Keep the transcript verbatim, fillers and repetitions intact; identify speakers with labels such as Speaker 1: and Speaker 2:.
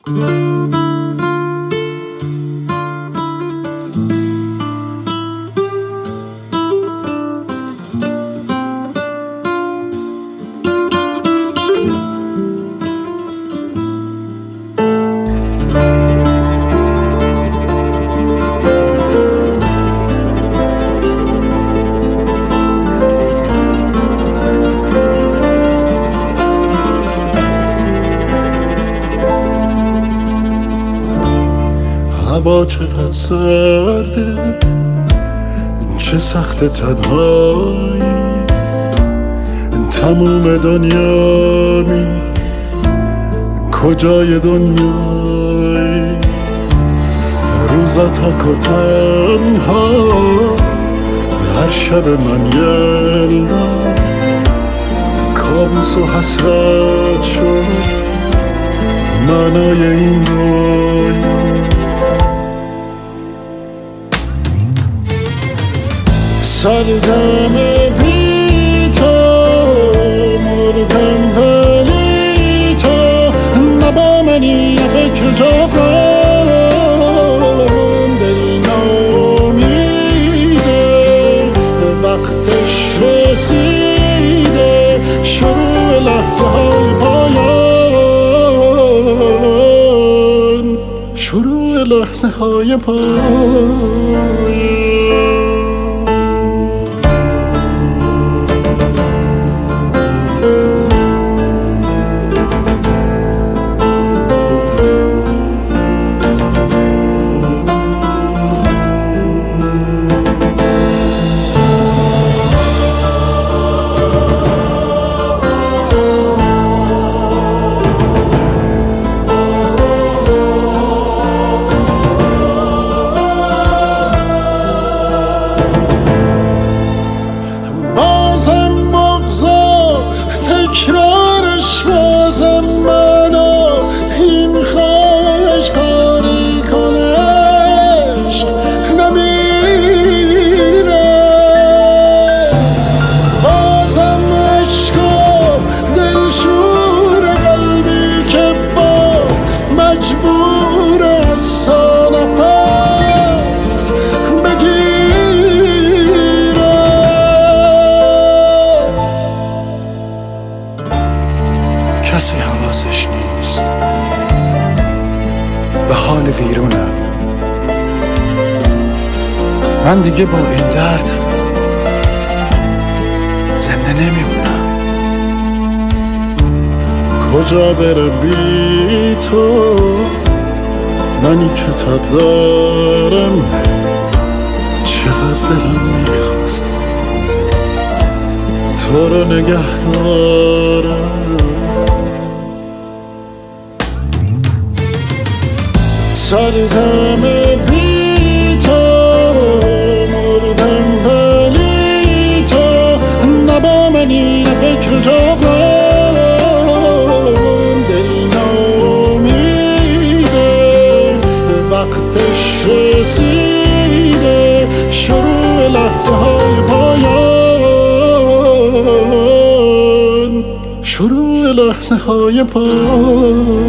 Speaker 1: هوا چقدر سرده، چه سخت تنهایی، تموم دنیا می کجای دنیایی، روزا تاک و تنها، هر شب من یلدا کابوس و حسرت شد معنای این رویا. سردم بی تو، مردم ولی تو نبا منی فکر جبران، دل نامیده وقتش رسیده، شروع لحظه های پایان، شروع لحظه های پایان. تکرارش بازم منو این خواهش کاری کنه، عشق نمیره، بازم عشق و دلشور قلبی که باز مجبور از نفس بگیره. کسی حواسش نیست به حال ویرونم، من دیگه با این درد زنده نمیمونم. کجا برم بی تو، منی کتاب دارم، چقدر دلم میخواست تو رو نگه دارم. سردم بی تو، مردم ولی تو نبا منی فکر جبران، دل نامیده وقتش رسیده، شروع لحظه های پایان، شروع لحظه های پایان.